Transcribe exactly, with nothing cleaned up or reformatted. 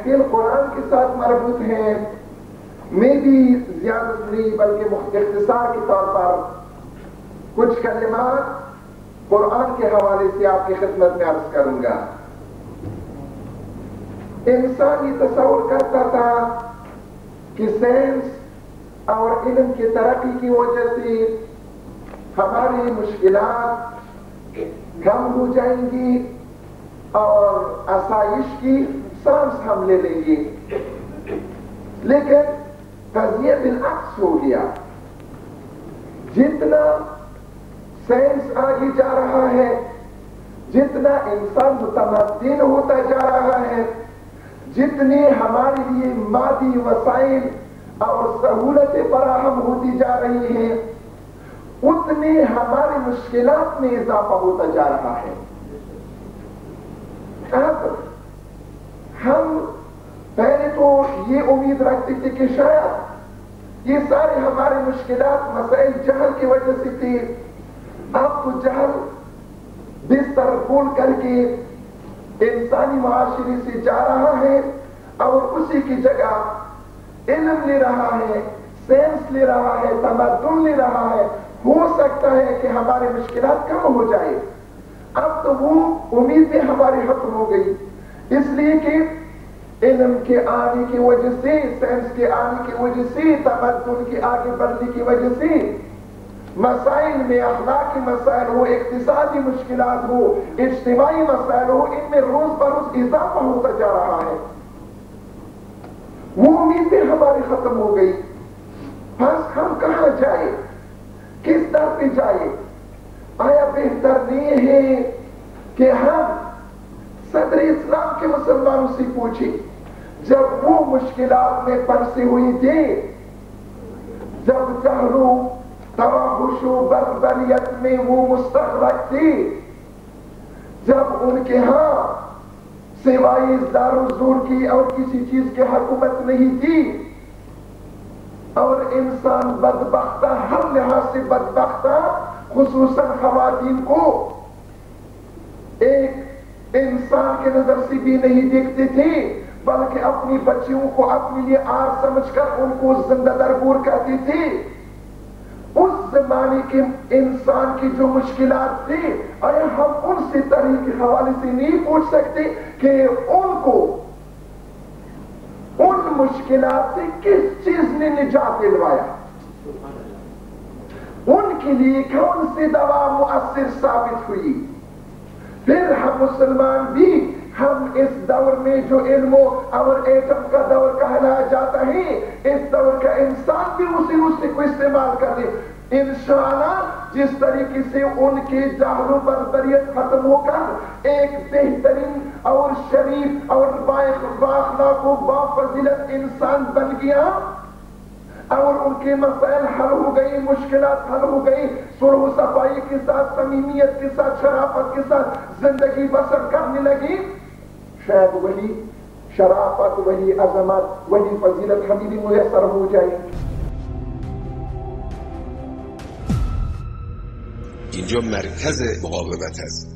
محفل قرآن کے ساتھ مربوط ہیں، میں بھی زیادہ نہیں بلکہ اختصار کے طور پر کچھ کلمات قرآن کے حوالے سے آپ کی خدمت میں عرض کروں گا۔ انسان یہ تصور کرتا تھا کہ سائنس اور علم کی ترقی کی وجہ سے ہماری مشکلات کم ہو جائیں گی اور آسائش کی سانس ہم لے لیں گے، لیکن قضیہ بالعکس ہو گیا۔ جتنا سائنس آگے جا رہا ہے، جتنا انسان متمدن ہوتا جا رہا ہے، جتنے ہمارے لیے مادی وسائل اور سہولتیں فراہم ہوتی جا رہی ہیں، اتنے ہماری مشکلات میں اضافہ ہوتا جا رہا ہے۔ اب ہم پہلے تو یہ امید رکھتے تھے کہ شاید یہ سارے ہمارے مشکلات مسائل جہل کی وجہ سے تھے، اب تو جہل بستر پول کر کے انسانی معاشرے سے جا رہا ہے اور اسی کی جگہ علم لے رہا ہے، سائنس لے رہا ہے، تمدن لے رہا ہے۔ ہو سکتا ہے کہ ہمارے مشکلات کم ہو جائے۔ اب تو وہ امیدیں ہماری ختم ہو گئی، اس لیے کہ علم کے آنے کی وجہ سے، سائنس کے آنے کی وجہ سے، تمدن کے آگے بڑھنے کی وجہ سے مسائل میں، اخلاقی مسائل ہو، اقتصادی مشکلات ہو، اجتماعی مسائل ہو، ان میں روز بروز اضافہ ہوتا جا رہا ہے۔ وہ امیدیں ہماری ختم ہو گئی۔ بس ہم کہاں جائے، کس در پہ جائے؟ آیا بہتر نہیں ہے کہ ہم صدر اسلام کے مسلمانوں سے پوچھیں، جب وہ مشکلات میں پھنسے ہوئے تھے، جب جہل و توحش و بربریت میں وہ مستغرق تھے، جب ان کے ہاں سوائے دار و زور کی اور کسی چیز کی حکومت نہیں تھی، اور انسان بدبختہ، ہر لحاظ سے بدبختہ، خصوصاً خواتین کو ایک انسان کے نظر سے بھی نہیں دیکھتے تھے، بلکہ اپنی بچیوں کو اپنے لیے آر سمجھ کر ان کو زندہ درگور کرتے تھے۔ اس زمانے کے انسان کی جو مشکلات تھی، آیا ہم ان سے تاریخ کے حوالے سے نہیں پوچھ سکتے کہ ان کو ان مشکلات سے کس چیز نے نجات دلوایا؟ ان کے لیے کون سی دوا مؤثر ثابت ہوئی؟ پھر ہم مسلمان بھی، ہم اس دور میں جو علم اور ایٹم کا دور کہلایا جاتا ہے، اس دور کا انسان بھی اسی اسی کو استعمال کر لے۔ انشاءاللہ جس طریقے سے ان کے جہل و بربریت ختم ہو کر ایک بہترین اور شریف اور بااخلاق و بافضیلت انسان بن گیا اور ان کے مسائل حل ہو گئی، مشکلات حل ہو گئی، صلح و صفائی کے ساتھ، صمیمیت کے ساتھ، شرافت کے ساتھ زندگی بسر کرنے لگی، شاید وہی شرافت، وہی عظمت، وہی فضیلت ہمیں بھی میسر ہو جائے۔ اینجا مرکز مقاومت است.